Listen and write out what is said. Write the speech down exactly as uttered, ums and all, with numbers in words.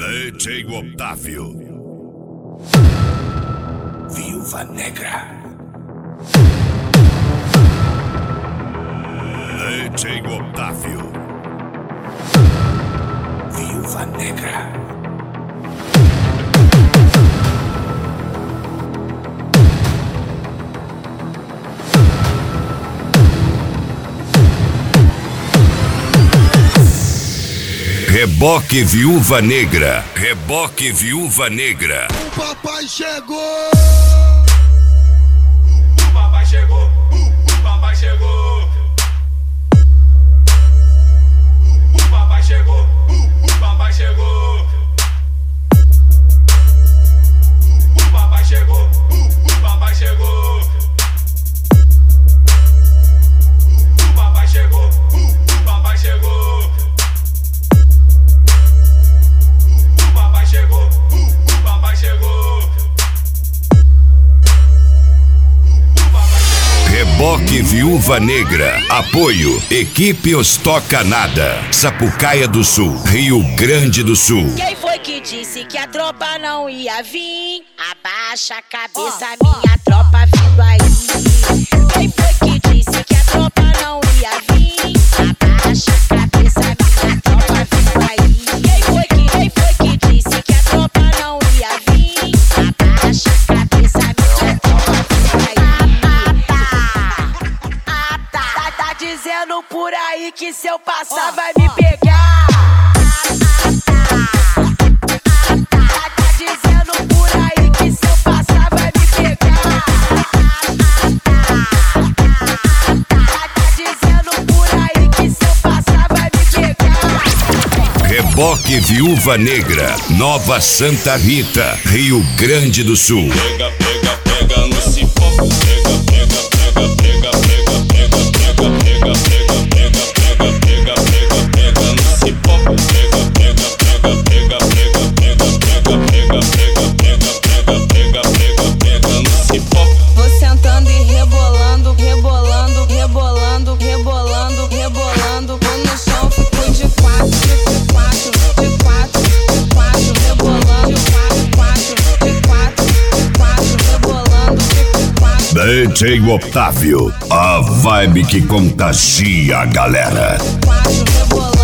D J Otávio. Viúva Negra. D J Otávio. Viúva Negra. Reboque Viúva Negra. Reboque Viúva Negra. O papai chegou. O papai chegou. O papai chegou. O papai chegou. O papai chegou. O papai chegou. O papai chegou. O papai chegou. O papai chegou. Chegou, o papai chegou. O papai chegou. Reboque Viúva Negra. Apoio Equipe Ostoca Nada. Sapucaia do Sul, Rio Grande do Sul. Quem foi que disse que a tropa não ia vir? Abaixa a cabeça, oh, minha oh, tropa vindo aí. Quem foi que disse que a tropa não ia vir? Abaixa a cabeça, minha tropa vindo aí. Quem foi que, quem foi que disse que a tropa não ia vir? Abaixa a cabeça, minha tropa vindo aí. Ah, tá, tá, tá dizendo por aí que se eu passar oh, vai me pegar. Reboque Viúva Negra, Nova Santa Rita, Rio Grande do Sul. Pega, pega, pega no cipó. Pega, pega, pega, pega, pega, pega, pega, pega, pega, pega, pega, pega, pega no cipó. Pega, pega, pega, pega, pega, pega, pega, pega, pega, pega, pega, pega no cipó. Vou sentando e rebolando, rebolando, rebolando, rebolando, rebolando. Vou no chão, fico de quatro, de quatro, de quatro, de quatro, rebolando, de quatro, quatro, de quatro, de quatro, rebolando, de quatro. D J Otávio, a vibe que contagia a galera. Quatro, rebolando.